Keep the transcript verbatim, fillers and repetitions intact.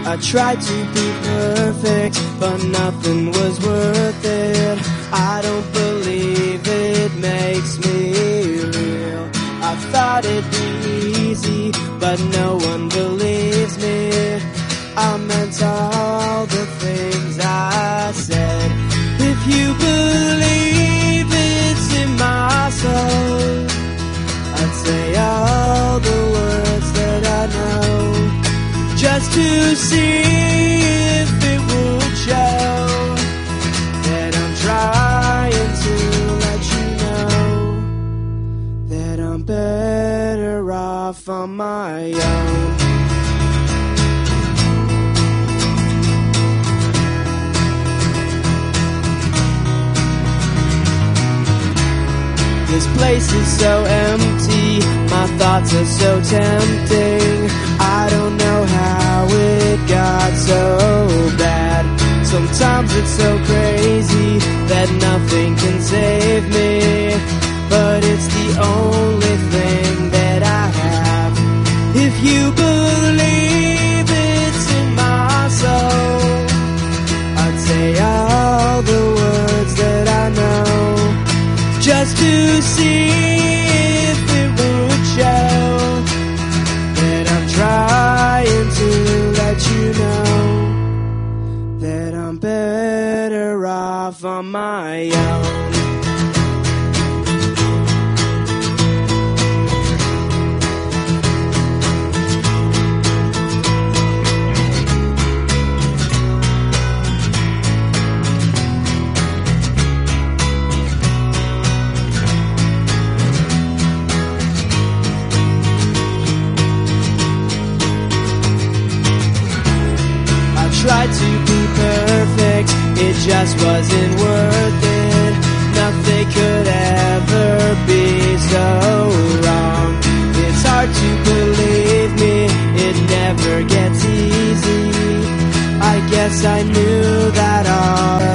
I tried to be perfect, but nothing was worth it. I don't believe it makes me real. I thought it'd be easy, but no one believes me. I meant all the things I said. If you believe it's in my soul, I'd say all the words that I know, just to see if it would show that I'm trying to let you know that I'm better off on my own. This place is so empty, my thoughts are so tempting. I don't know how it got so bad. Sometimes it's so crazy that nothing can save me, but it's the only thing that I have. If you believe it's in my soul, I'd say all the words that I know, just to see if it would show that I'm trying to let you know that I'm better off on my own. Tried to be perfect, it just wasn't worth it. Nothing could ever be so wrong. It's hard to believe me, it never gets easy. I guess I knew that all